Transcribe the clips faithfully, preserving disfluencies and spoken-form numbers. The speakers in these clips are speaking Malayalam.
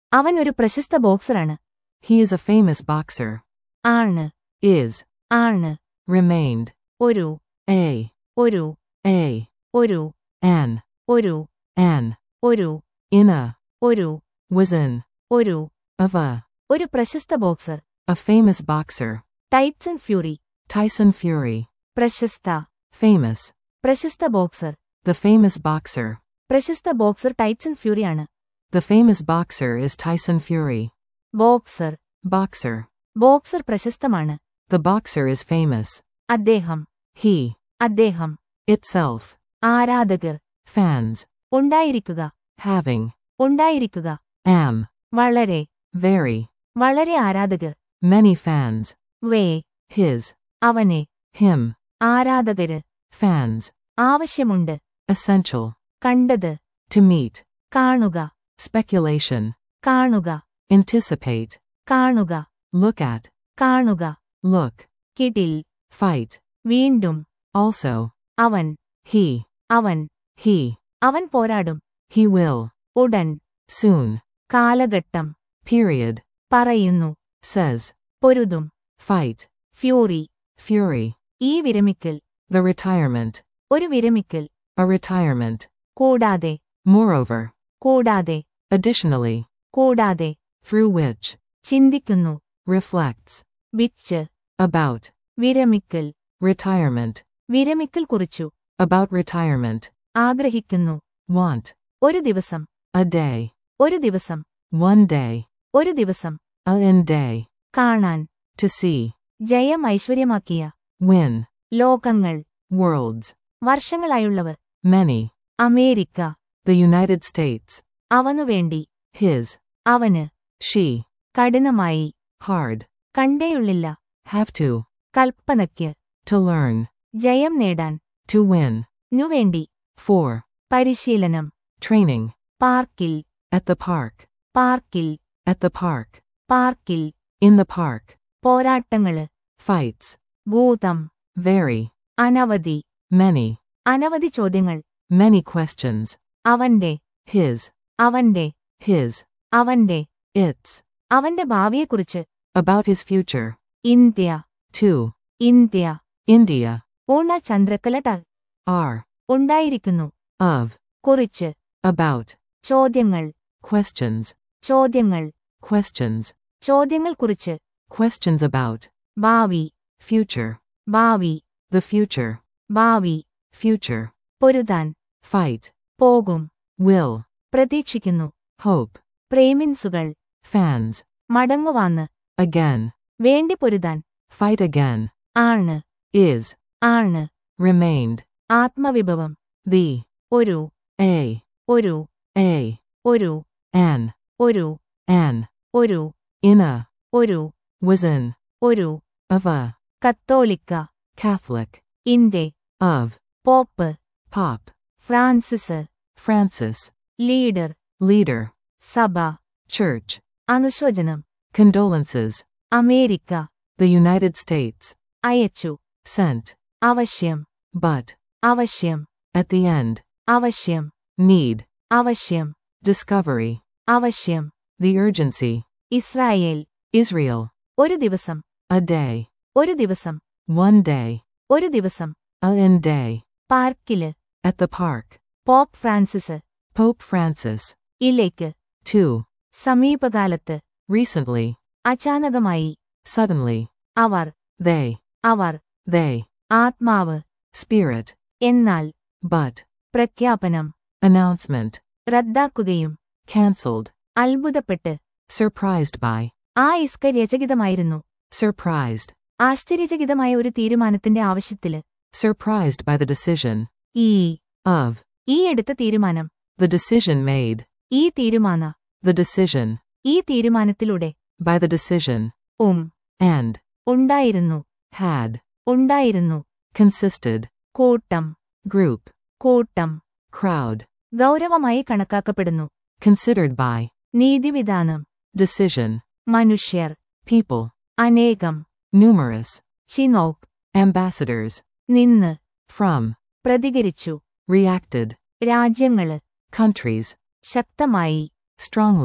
അവൻ ഒരു പ്രശസ്ത ബോക്സറാണ്. He is a famous boxer. ആണ്. Is. ആണ്. Remained. ഒരു. A. ഒരു. A. ഒരു. An. ഒരു. An. ഒരു. In a. ഒരു. Was in. ഒരു. Of a. ഒരു പ്രശസ്ത boxer. A famous boxer. Tyson Fury. Tyson Fury. പ്രശസ്ത. Famous. പ്രശസ്ത ബോക്സർ. The famous boxer. പ്രശസ്ത ബോക്സർ ടൈറ്റ്സൺ ഫ്യൂറിയാണ്. The famous boxer is Tyson Fury. Boxer. Boxer. Boxer പ്രശസ്തമാണ്. The boxer is famous. അദ്ദേഹം. He. അദ്ദേഹം. Itself. ആരാധകർ. Fans. ഉണ്ടായിരിക്കുക. Having. ഉണ്ടായിരിക്കുക. Am. വളരെ. Very. വളരെ ആരാധകർ. Many fans. വേ. His. അവനെ. Him. ആരാധകര്. Fans. ആവശ്യമുണ്ട്. Essential. കണ്ടത്. To meet. കാണുക. Speculation. കാണുക. Anticipate. കാണുക. Look at. കാണുക. Look. കിടിൽ. Fight. വീണ്ടും. Also. അവൻ. He. അവൻ. He. അവൻ പോരാടും. He will. ഉടൻ. Soon. കാലഘട്ടം. Period. പറയുന്നു. Says. പൊരുതും. Fight. ഫ്യൂറി. Fury. ഈ വിരമിക്കൽ. The retirement. ഒരു വിരമിക്കൽ. A retirement. കൂടാതെ. Moreover. കൂടാതെ. Additionally. കൂടാതെ. Through which. ചിന്തിക്കുന്നു. Reflects. വിച്ച്. About. വിരമിക്കൽ. Retirement. വിരമിക്കൽ കുറിച്ചു. About retirement. ആഗ്രഹിക്കുന്നു. Want. ഒരു ദിവസം. A day. ഒരു ദിവസം. One day. ഒരു ദിവസം. A in day. കാണാൻ. To see. ജയം ഐശ്വര്യമാക്കിയ. Win. ലോകങ്ങൾ. Worlds. വർഷങ്ങളായുള്ളവർ. Many. America. The United States. അവനുവേണ്ടി. His. അവന്. She. കഠിനമായി. Hard. കണ്ടേയുള്ളില്ല. Have to. കൽപ്പനയ്ക്ക്. To learn. ജയം നേടാൻ. To win. നുവേണ്ടി. For. പരിശീലനം. Training. പാർക്കിൽ. At the park. പാർക്കിൽ. At the park. പാർക്കിൽ. In the park. പോരാട്ടങ്ങള്. Fights. ഭൂതം. Very. അനവധി. Many. അനവധി ചോദ്യങ്ങൾ. Many questions. അവന്റെ. His. അവന്റെ. His. അവന്റെ. Its. അവന്റെ ഭാവിയെക്കുറിച്ച്. About his future. India. To. India. India. ഊണ ചന്ദ്രക്കലട. Are. ഉണ്ടായിരിക്കുന്നു. Of. കുറിച്ച്. About. ചോദ്യങ്ങൾ. Questions. ചോദ്യങ്ങൾ. Questions. ചോദ്യങ്ങൾ കുറിച്ച്. Questions about. ഭാവി. Future. ഭാവി. The future. ഭാവി. Future. പൊരുതാൻ. Fight. പോകും. Will. പ്രതീക്ഷിക്കുന്നു. Hope. പ്രേമിൻസുകൾ. Fans. മടങ്ങുവാന്ന്. Again. വേണ്ടി പൊരുതാൻ. Fight again. ആണ്. Is. ആണ്. Remained. ആത്മവിഭവം. The. ഒരു. A. ഒരു. A. ഒരു. An. ഒരു. An. ഒരു. In a. ഒരു. Was in. ഒരു. Of a. കത്തോലിക്ക. Catholic. ഇന്റെ. Of. Pope. Pop. Francis. Francis. Leader. Leader. സഭ. Church. അനുശോചനം. Condolences. America. The United States. അയച്ചു. Sent. അവശ്യം. But. അവശ്യം. At the end. അവശ്യം. Need. അവശ്യം. Discovery. അവശ്യം. The urgency. ഇസ്രായേൽ. Israel. ഒരു ദിവസം. A day. ഒരു ദിവസം. One day. ഒരു ദിവസം. A in day. പാർക്കില്. At the park. Pope Francis. Pope Francis. ഇലേക്ക്. To. സമീപകാലത്ത്. Recently. അചാനകമായി. Suddenly. അവർ. They. അവർ. They. ആത്മാവ്. Spirit. എന്നാൽ. But. പ്രഖ്യാപനം. Announcement. റദ്ദാക്കുകയും. Cancelled. അത്ഭുതപ്പെട്ട്. Surprised by. ആ ഇസ്കര്യചകിതമായിരുന്നു. Surprised. ആശ്ചര്യചകിതമായ ഒരു തീരുമാനത്തിന്റെ ആവശ്യത്തില്. Surprised by the decision. ഈ. Of. ഈ എടുത്ത തീരുമാനം. The decision made. ഈ തീരുമാന. The decision. ഈ തീരുമാനത്തിലൂടെ. By the decision. ഉം. And. ഉണ്ടായിരുന്നു. Had. ഉണ്ടായിരുന്നു. Consisted. കൂട്ടം. Group. കൂട്ടം. Crowd. ഗൗരവമായി കണക്കാക്കപ്പെടുന്നു. Considered by. നീതിവിധാനം. Decision. മനുഷ്യർ. People. അനേകം. Numerous. ചിനോക്. Ambassadors. നിന്ന്. From. പ്രതികരിച്ചു. Reacted. രാജ്യങ്ങള്. Countries. ശക്തമായി. Strongly.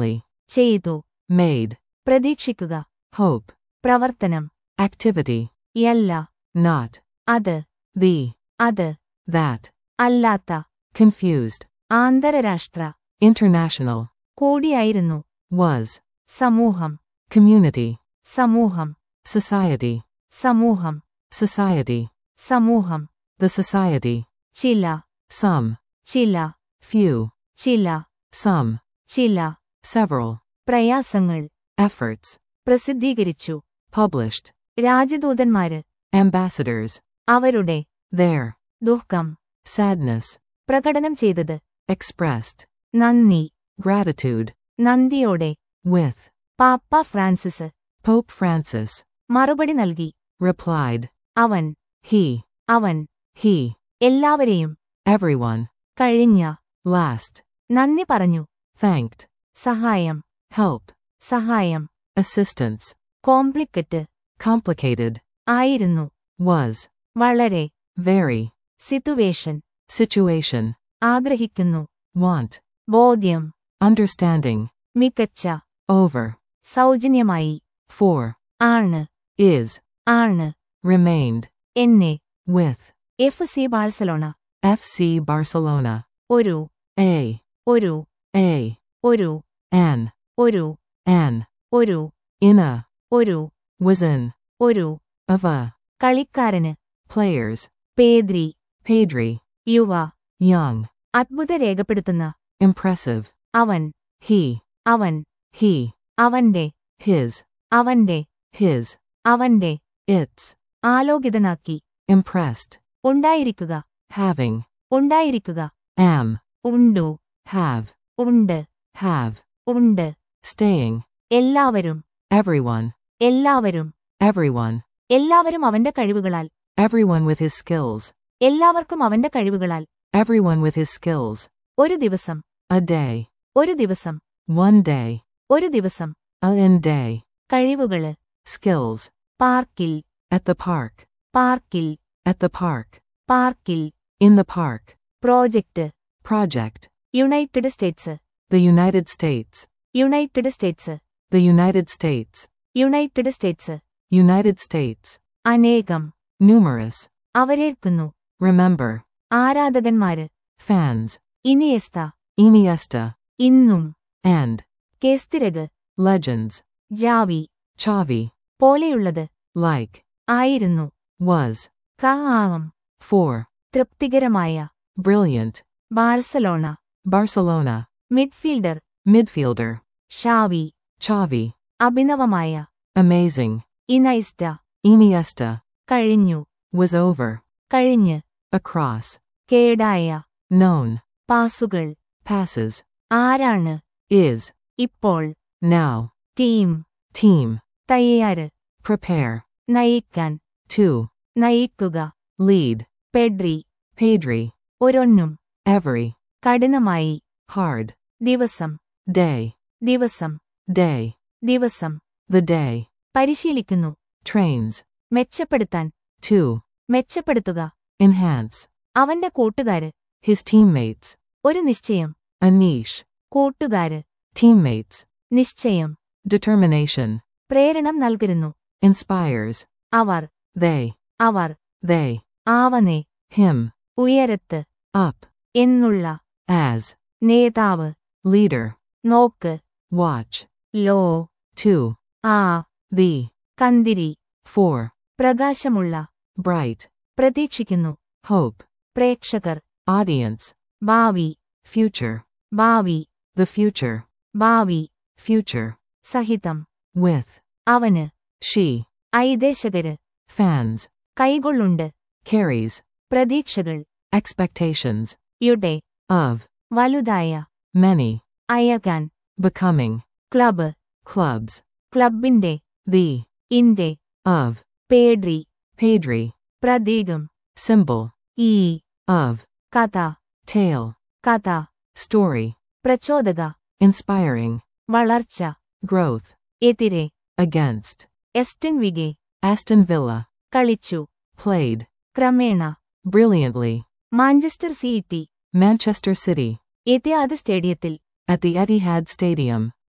ചെയ്തു. made, പ്രതീക്ഷിക്കുക. hope, പ്രവർത്തനം. activity, യല്ല. not, അത്. the, അത്. that, അല്ലാത്ത. confused, ആന്തരരാഷ്ട്ര. international, കൂടിയായിരുന്നു. was, സമൂഹം. community, സമൂഹം. society, സമൂഹം. society, സമൂഹം. the society, ചില. some, ചില. few, ചില. some, ചില. several, പ്രയാസങ്ങൾ. efforts, പ്രസിദ്ധീകരിച്ചു. published, രാജദൂതന്മാര്. ambassadors, അവരുടെ. their, ദുഃഖം. sadness, പ്രകടനം ചെയ്തത്. expressed, നന്ദി. gratitude, നന്ദിയോടെ. with, പാപ്പ ഫ്രാൻസിസ്. Pope Francis, മറുപടി നൽകി. replied, അവൻ. he, അവൻ. he, എല്ലാവരെയും. everyone, കഴിഞ്ഞ. last, നന്ദി പറഞ്ഞു. thanked, സഹായം. help, സഹായം. assistance, complicate. complicated, ആയിരുന്നു. was, വളരെ. very, situation. situation, ആഗ്രഹിക്കുന്നു. want, ബോധ്യം. understanding, മികച്ച. over, സൗജന്യമായി. for, ആണ്. is, ആണ്. remained, എന്നെ. with, F C Barcelona. F C Barcelona, ഒരു. a, ഒരു. a, ഒരു. an, ഒരു. an, ഒരു. in a, ഒരു. was in, ഒരു. of a, കളിക്കാരന്. players, Pedri. Pedri, യുവ. young, അത്ഭുത രേഖപ്പെടുത്തുന്ന. impressive, അവൻ. he, അവൻ. he, അവന്റെ. his, അവന്റെ. his, അവന്റെ. its, ആലോകിതനാക്കി. impressed, ഉണ്ടായിരിക്കുക. having, ഉണ്ടായിരിക്കുക. am, ഉണ്ടു. have, ഉണ്ട്. have, ഉണ്ട്. staying, എല്ലാവരും. everyone, എല്ലാവരും. everyone, എല്ലാവരും അവന്റെ കഴിവുകളാൽ. everyone with his skills, എല്ലാവർക്കും അവന്റെ കഴിവുകളാൽ. everyone with his skills, ഒരു ദിവസം. a day, ഒരു ദിവസം. one day, ഒരു ദിവസം. a in day, കഴിവുകള്. skills, പാർക്കിൽ. at the park, പാർക്കിൽ. at the park, പാർക്കിൽ. in the park, project. project, United States. the United States, United States. the United States, United States. United States, അനേകം. numerous, അവരേൽക്കുന്നു. remember, ആരാധകന്മാര്. fans, Iniesta. Iniesta, ഇന്നും. and, കേസ്തിരക്. legends, Xavi. Xavi, പോലെയുള്ളത്. like, ആയിരുന്നു. was, കാം. for, തൃപ്തികരമായ. brilliant, Barcelona. Barcelona, midfielder. midfielder, Xavi. Xavi, അഭിനവമായ. amazing, Iniesta. Iniesta, കഴിഞ്ഞു. was over, കഴിഞ്ഞ്. across, കേടായ. known, പാസുകൾ. passes, ആരാണ്. is, ഇപ്പോൾ. now, team. team, തയ്യാറ്. prepare, നയിക്കാൻ. to, നയിക്കുക. lead, Pedri. Pedri, ഒരൊന്നും. every, കഠിനമായി. hard, ദിവസം. day, ദിവസം. day, ദിവസം. the day, പരിശീലിക്കുന്നു. trains, മെച്ചപ്പെടുത്താൻ. to, മെച്ചപ്പെടുത്തുക. enhance, അവന്റെ കൂട്ടുകാര്. his teammates, ഒരു നിശ്ചയം. a niche, കൂട്ടുകാര്. teammates, നിശ്ചയം. determination, പ്രേരണം നൽകുന്നു. inspires, അവർ. they, അവർ. they, ആവനെ. him, ഉയരത്ത്. up, എന്നുള്ള. as, നേതാവ്. leader, നോക്ക്. watch, ലോ. to, ആ. the, കന്തിരി. for, പ്രകാശമുള്ള. bright, പ്രതീക്ഷിക്കുന്നു. hope, പ്രേക്ഷകർ. audience, ഭാവി. future, ഭാവി. the future, ഭാവി. future, സഹിതം. with, അവന്. she, ഐദേശകര്. fans, കൈകൊള്ളുണ്ട്. carries, പ്രതീക്ഷകൾ. expectations, യുടെ. of, വലുതായ. many, അയകാൻ. becoming, club. clubs, ക്ലബിന്റെ. the, ഇന്റെ. of, Pedri. Pedri, പ്രതീകം. symbol, ഈ. of, കഥ. tale, കഥ. story, പ്രചോദക. inspiring, വളർച്ച. growth, എതിരെ. against, Aston Villa. Aston Villa, കളിച്ചു. played, ക്രമേണ. brilliantly, Manchester City. Manchester City, Etihad സ്റ്റേഡിയത്തിൽ. at the Etihad Stadium,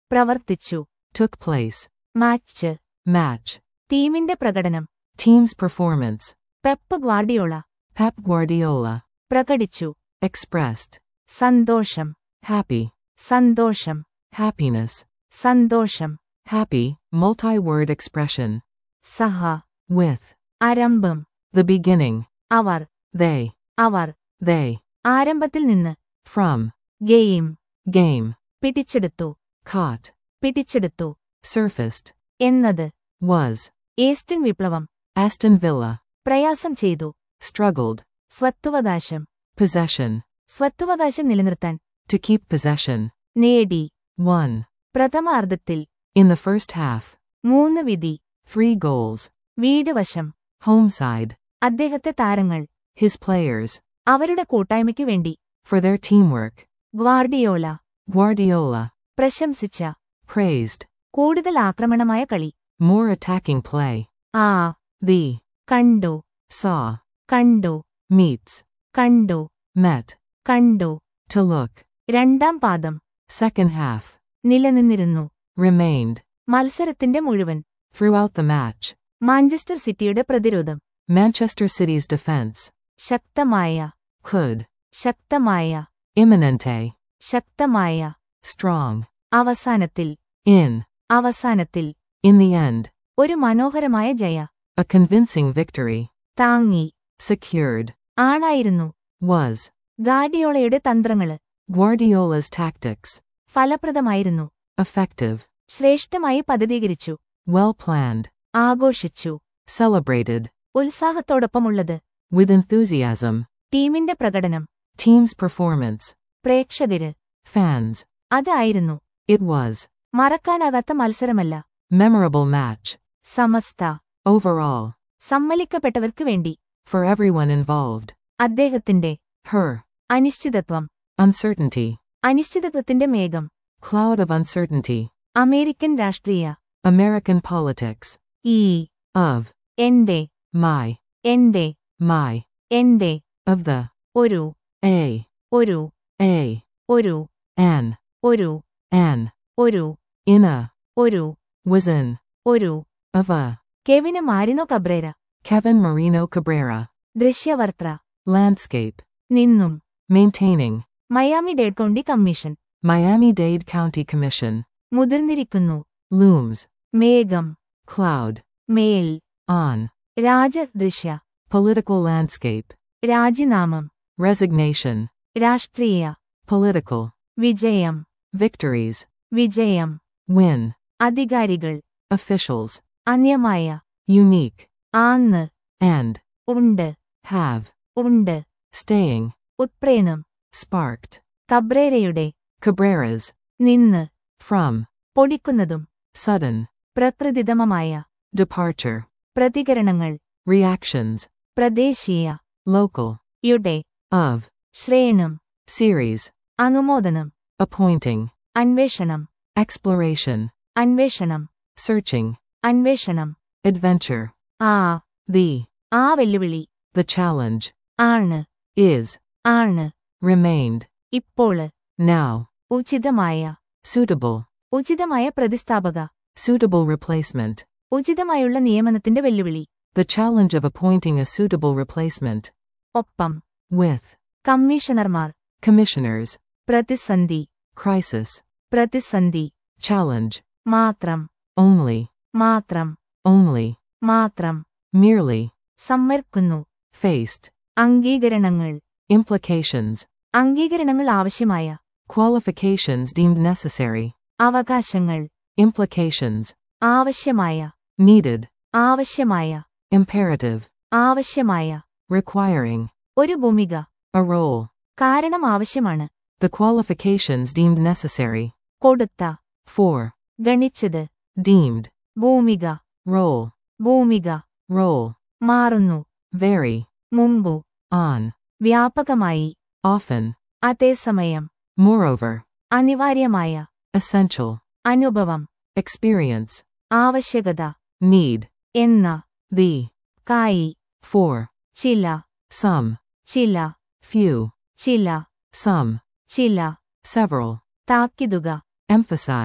പ്രവർത്തിച്ചു. took place, match. match, ടീമിന്റെ പ്രകടനം. team's performance, Pep Guardiola. Pep Guardiola, പ്രകടിച്ചു. expressed, സന്തോഷം. happy, സന്തോഷം. happiness, സന്തോഷം. happy, multi-word expression, സഹ. with, ആരംഭം. the beginning, അവർ. they, അവർ. they, ആരംഭത്തിൽ നിന്ന്. from, game. game, പിടിച്ചെടുത്തു. caught, പിടിച്ചെടുത്തു. surfaced, എന്നത്. was, ഏസ്റ്റൺ വിപ്ലവം. Aston Villa, പ്രയാസം ചെയ്തു. struggled, സ്വത്തുവകാശം. possession, സ്വത്തുവകാശം നിലനിർത്താൻ. to keep possession, നേടി. won, പ്രഥമ അർദ്ധത്തിൽ. in the first half, മൂന്ന് വിധി. three goals, വീട് വശം. home side, അദ്ദേഹത്തെ താരങ്ങൾ. his players, അവരുടെ കൂട്ടായ്മയ്ക്കു വേണ്ടി. for their teamwork, ഗ്വാർഡിയോല. Guardiola, പ്രശംസിച്ച. praised, കൂടുതൽ ആക്രമണമായ കളി. more attacking play, ആ. the, കണ്ടു. saw, കണ്ടു. meets, കണ്ടു. met, കണ്ടു. to look, രണ്ടാം പാദം. second half, നിലനിന്നിരുന്നു. remained, മത്സരത്തിന്റെ മുഴുവൻ. throughout the match, മാഞ്ചസ്റ്റർ സിറ്റിയുടെ പ്രതിരോധം. Manchester City's defense, ശക്തമായ. could, ശക്തമായ. imminente, ശക്തമായ. strong, അവസാനത്തിൽ. in, അവസാനത്തിൽ. in the end, ഒരു മനോഹരമായ ജയ. a convincing victory, താങ്ങി. secured, ആണായിരുന്നു. was, ഗാർഡിയോളയുടെ തന്ത്രങ്ങള്. Guardiola's tactics, ഫലപ്രദമായിരുന്നു. effective, ശ്രേഷ്ഠമായി പദ്ധതീകരിച്ചു. well planned, ആഘോഷിച്ചു. celebrated, ഉത്സാഹത്തോടൊപ്പമുള്ളത്. with enthusiasm, ടീമിന്റെ പ്രകടനം. team's performance, പ്രേക്ഷകര്. fans, അതായിരുന്നു. it was, മറക്കാനാകാത്ത മത്സരമല്ല. memorable match, സമസ്ത. overall, സമ്മലിക്കപ്പെട്ടവർക്ക് വേണ്ടി. for everyone involved, അദ്ദേഹത്തിന്റെ. her, അനിശ്ചിതത്വം. uncertainty, അനിശ്ചിതത്വത്തിന്റെ മേഘം. cloud of uncertainty, അമേരിക്കൻ രാഷ്ട്രീയ. American politics, ഈ. of, എന്റെ. my, എന്റെ. my, എന്റെ. of the, ഒരു. a, ഒരു. a, ഒരു. an, ഒരു. an, ഒരു. in a, ഒരു. was in, ഒരു. of a, Kevin Marino Cabrera. Kevin Marino Cabrera, ദൃശ്യവർത്ര. landscape, നിന്നും. maintaining, Miami Dade County Commission. Miami-Dade County Commission, മുതിർന്നിരിക്കുന്നു. looms, മേഘം. cloud, മേൽ. on, രാജദൃശ്യ. political landscape, രാജിനാമം. resignation, രാഷ്ട്രീയ. political, വിജയം. victories, വിജയം. win, അധികാരികൾ. officials, അന്യമായ. unique, ആന്ന്. and, ഉണ്ട്. have, ഉണ്ട്. staying, ഉത്പ്രേനം. sparked, കബ്രേരയുടെ. Cabrera's, നിന്ന്. from, പൊടിക്കുന്നതും. sudden, പ്രകൃതിദമമായ. departure, പ്രതികരണങ്ങൾ. reactions, പ്രദേശീയ. local, യുടെ. of, ശ്രേണം. series, അനുമോദനം. appointing, അന്വേഷണം. exploration, അന്വേഷണം. searching, അന്വേഷണം. adventure, ആ. the, ആ വെല്ലുവിളി. the challenge, ആണ്. is, ആണ്. remained, ഇപ്പോള്. now, ഉചിതമായ. suitable, ഉചിതമായ പ്രതിസ്ഥാപക. suitable replacement, ഉചിതമായുള്ള നിയമനത്തിന്റെ വെല്ലുവിളി. the challenge of appointing a suitable replacement, ഒപ്പം. with, കമ്മീഷണർമാർ. commissioners, പ്രതിസന്ധി. crisis, പ്രതിസന്ധി. challenge, മാത്രം. only, മാത്രം. only, മാത്രം. merely, സമ്മർക്കുന്നു. faced, അംഗീകരണങ്ങൾ. implications, അംഗീകരണങ്ങൾ ആവശ്യമായ. qualifications deemed necessary, അവകാശങ്ങൾ. implications, ആവശ്യമായ. needed, ആവശ്യമായ. imperative, ആവശ്യമായ. requiring, ഒരു ഭൂമിക. a role, കാരണം ആവശ്യമാണ്. the qualifications deemed necessary, കൊടുത്ത. for, ഗണിച്ചത്. deemed, Bhumika. role, Bhumika. role, മാറുന്നു. vary, മുമ്പു. on, വ്യാപകമായി. often, അതേസമയം. moreover, അനിവാര്യമായ. essential, അനുഭവം. experience, ആവശ്യകത. need, എന്ന. the, കായി. for, ചില. some, ചില. few, ചില. some, ചില. several, താക്കിതുക. emphasize,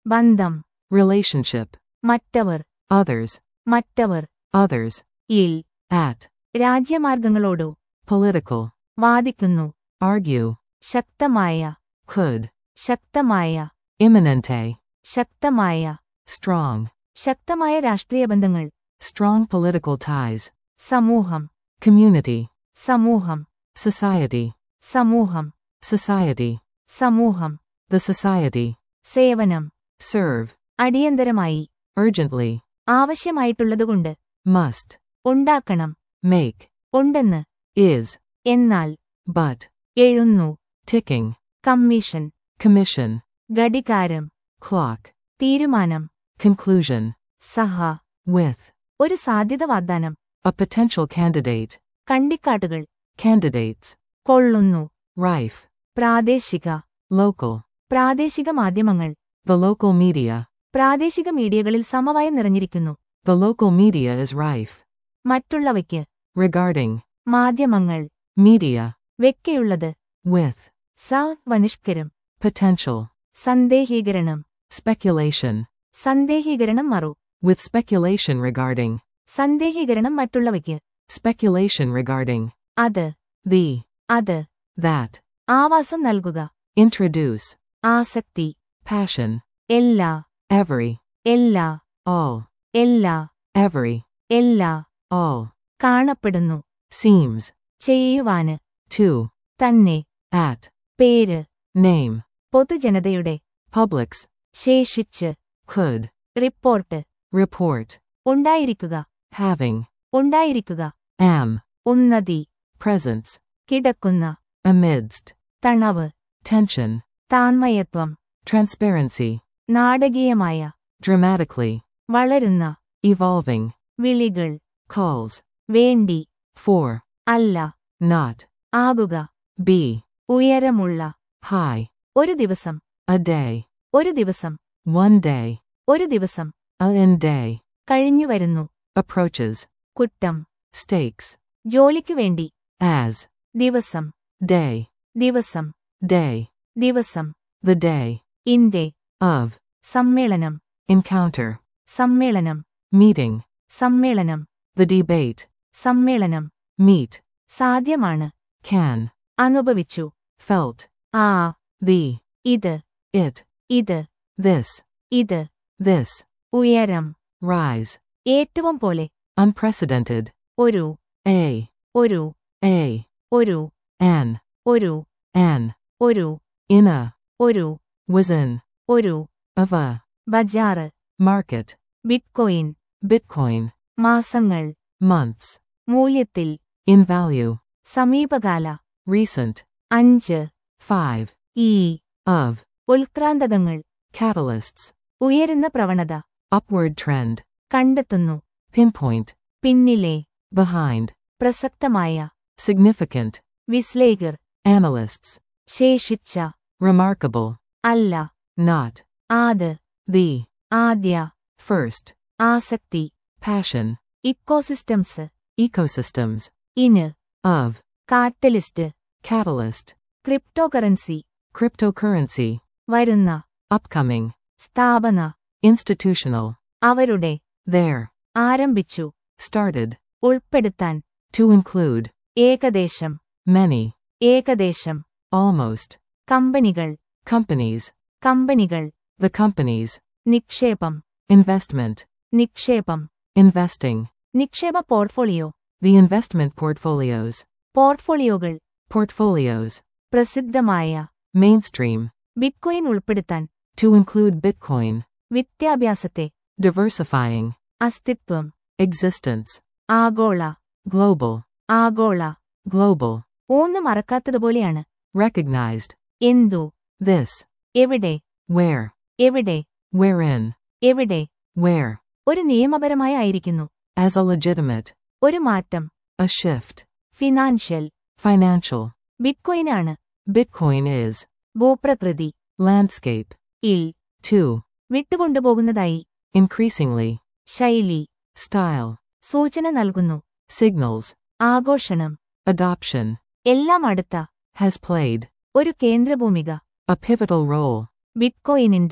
ബന്ധം, relationship, മറ്റവർ, others, മറ്റവർ, others, ഇൽ, at, രാജ്യമാർഗങ്ങളോടോ, political, വാദിക്കുന്നു, argue, ശക്തമായ, could, ശക്തമായ, imminente, ശക്തമായ, strong, ശക്തമായ രാഷ്ട്രീയ ബന്ധങ്ങൾ, strong political ties, സമൂഹം, community, സമൂഹം, society, സമൂഹം, society, സമൂഹം, the society, സേവനം, serve, അടിയന്തരമായി, urgently, ആവശ്യമായിട്ടുള്ളതുകൊണ്ട്, must, ഉണ്ടാക്കണം, make, ഉണ്ടെന്ന്, is, എന്നാൽ, but, എഴുന്നു, ticking, കമ്മീഷൻ, commission, ഘടികാരം, clock, തീരുമാനം, conclusion, സഹ, with, ഒരു സാധ്യത വാഗ്ദാനം, a potential candidate, കണ്ടിക്കാട്ടുകൾ, candidates, കൊള്ളുന്നു, rife, പ്രാദേശിക, local, പ്രാദേശിക മാധ്യമങ്ങൾ, the local media, പ്രാദേശിക മീഡിയകളിൽ സമവായം നിറഞ്ഞിരിക്കുന്നു, the local media is rife, മറ്റുള്ളവയ്ക്ക്, regarding, മാധ്യമങ്ങൾ, media, വെക്കയുള്ളത്, with, സ വനിഷ്കരം, potential, സന്ദേഹീകരണം, speculation, സന്ദേഹീകരണം മറു, with speculation regarding, സന്ദേഹീകരണം മറ്റുള്ളവയ്ക്ക്, speculation regarding, അത്, the, അത്, that, ആവാസം നൽകുക, introduce, ആസക്തി, passion, എല്ലാ, every, എല്ലാ, all, എല്ലാ, every, എല്ലാ, all, കാണപ്പെടുന്നു, seems, ചെയ്യുവാന്, to, തന്നെ, at, പേര്, name, പൊതുജനതയുടെ, publics, ശേഷിച്ച്, could, റിപ്പോർട്ട്, report, ഉണ്ടായിരിക്കുക, having, ഉണ്ടായിരിക്കുക, am, ഉന്നതി, presence, കിടക്കുന്ന, amidst, തണവ്, tension, താന്മയത്വം, transparency, നാടകീയമായ, dramatically, വളരുന്ന, evolving, വിളികൾ, calls, വേണ്ടി, for, അല്ല, not, ആകുക, be, ഉയരമുള്ള, high, ഒരു ദിവസം, a day, ഒരു ദിവസം, one day, ഒരു ദിവസം, a in day, കഴിഞ്ഞുവരുന്നു, approaches, കുറ്റം, stakes, ജോലിക്കു വേണ്ടി, as, ദിവസം, day, ദിവസം, day, ദിവസം, the day, ഇന്റെ, of, സമ്മേളനം, encounter, സമ്മേളനം, meeting, സമ്മേളനം, the debate, സമ്മേളനം, meet, സാധ്യമാണ്, can, അനുഭവിച്ചു, felt, ആ, the, ഇത്, it, ഇത്, this, ഇത്, this, ഉയരം, rise, ഏറ്റവും പോലെ, unprecedented, ഒരു, a, ഒരു, a, ഒരു, an, ഒരു, an, ഒരു, in a, ഒരു, was in, ഒരു, of a, ബജാറ്, market, ബിറ്റ്കോയിൻ, bitcoin, മാസങ്ങൾ, months, മൂല്യത്തിൽ, in value, സമീപകാല, recent, അഞ്ച്, five, ഈ, of, ഉൽക്രാന്തകങ്ങൾ, catalysts, ഉയരുന്ന പ്രവണത, upward trend, കണ്ടെത്തുന്നു, pinpoint, പിന്നിലെ, behind, പ്രസക്തമായ, significant, വിശ്ലേഷകർ, analysts, ശേഷിച്ച, remarkable, അല്ല, not, ആത്, the, ആദ്യ, first, ആസക്തി, passion, ഇക്കോസിസ്റ്റംസ്, ecosystems, ഇന്, of, catalyst, catalyst, cryptocurrency, cryptocurrency, വരുന്ന, upcoming, സ്ഥാപന, institutional, അവരുടെ, there, ആരംഭിച്ചു, started, ഉൾപ്പെടുത്താൻ, to include, ഏകദേശം, many, ഏകദേശം, almost, കമ്പനികൾ, companies, കമ്പനികൾ, the companies, നിക്ഷേപം, investment, നിക്ഷേപം, investing, നിക്ഷേപ പോർട്ട്ഫോളിയോ, the investment portfolios, പോർട്ട്ഫോളിയോകൾ, portfolios, പ്രസിദ്ധമായ, mainstream, ബിറ്റ്കോയിൻ ഉൾപ്പെടുത്താൻ, to include Bitcoin, വിദ്യാഭ്യാസത്തെ, diversifying, അസ്തിത്വം, existence, ആഗോള, global, ആഗോള, global, ഒന്ന് മറക്കാത്തതുപോലെയാണ്, recognized, എന്തു, this, എവിടെ, where, എവിടെ, wherein, എവിടെ, where, ഒരു നിയമപരമായ ആയിരിക്കുന്നു, as a legitimate, ഒരു മാറ്റം, a shift, ഫിനാൻഷ്യൽ, financial, ബിറ്റ്കോയിനാണ്, Bitcoin is, ഭൂപ്രകൃതി, landscape, ഇൽ, to, വിട്ടുകൊണ്ടുപോകുന്നതായി, increasingly, ശൈലി, style, സൂചന നൽകുന്നു, signals, ആഘോഷണം, adoption, എല്ലാം അടുത്ത, has played, ഒരു കേന്ദ്രഭൂമിക, a pivotal role, ബിറ്റ്കോയിനിന്റെ,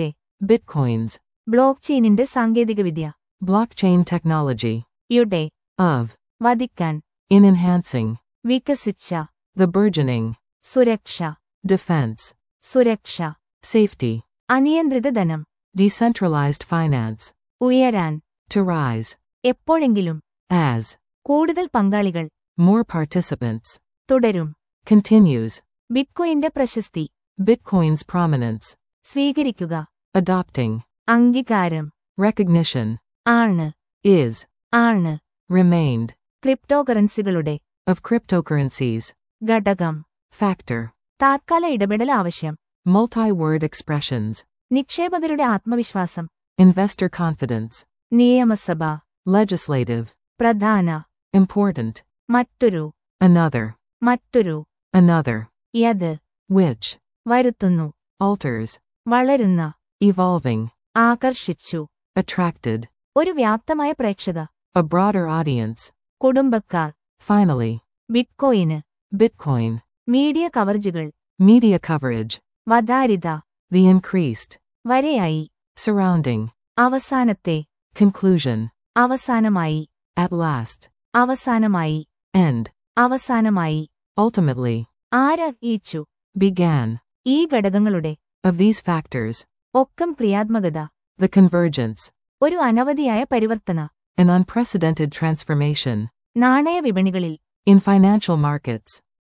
Bitcoins. ബ്ലോക്ക് ചെയിനിന്റെ സാങ്കേതികവിദ്യ. Blockchain technology. യുടെ. Of. വധിക്കാൻ. In enhancing. വികസിച്ച. The burgeoning. സുരക്ഷ. Defense. സുരക്ഷ. Safety. അനിയന്ത്രിത ധനം. Decentralized finance. ഉയരാൻ. To rise. എപ്പോഴെങ്കിലും. As. കൂടുതൽ പങ്കാളികൾ. More participants. തുടരും. Continues. ബിറ്റ്കോയിന്റെ പ്രശസ്തി. Bitcoin's prominence. സ്വീകരിക്കുക. Adopting. അംഗീകാരം. Recognition. ആണ്. Is. ആണ്. Remained. ക്രിപ്റ്റോകറൻസികളുടെ. Of cryptocurrencies. ഘടകം. Factor. താത്കാല ഇടപെടൽ ആവശ്യം. Multi-word expressions. നിക്ഷേപകരുടെ ആത്മവിശ്വാസം. Investor confidence. നിയമസഭ. Legislative. പ്രധാന. Important. മറ്റൊരു. Another. മറ്റൊരു. Another. യത്. Which. വരുത്തുന്നു. Alters. വളരുന്ന. Evolving. ആകർഷിച്ചു. Attracted. ഒരു വ്യാപ്തമായ പ്രേക്ഷക. A broader audience. കുടുംബക്കാർ. Finally. ബിറ്റ്കോയിന്. Bitcoin. മീഡിയ കവറേജുകൾ. Media coverage. വധാരിത. The increased. വരെയായി. Surrounding. അവസാനത്തെ. Conclusion. അവസാനമായി. At last. അവസാനമായി. End. അവസാനമായി. Ultimately. ആരംഭിച്ചു. Began. ഈ ഘടകങ്ങളുടെ. Of these factors. ഒക്കം ക്രിയാത്മകത. The convergence. ഒരു അനവധിയായ പരിവർത്തന. An unprecedented transformation. നാണയ വിപണികളിൽ. In financial markets.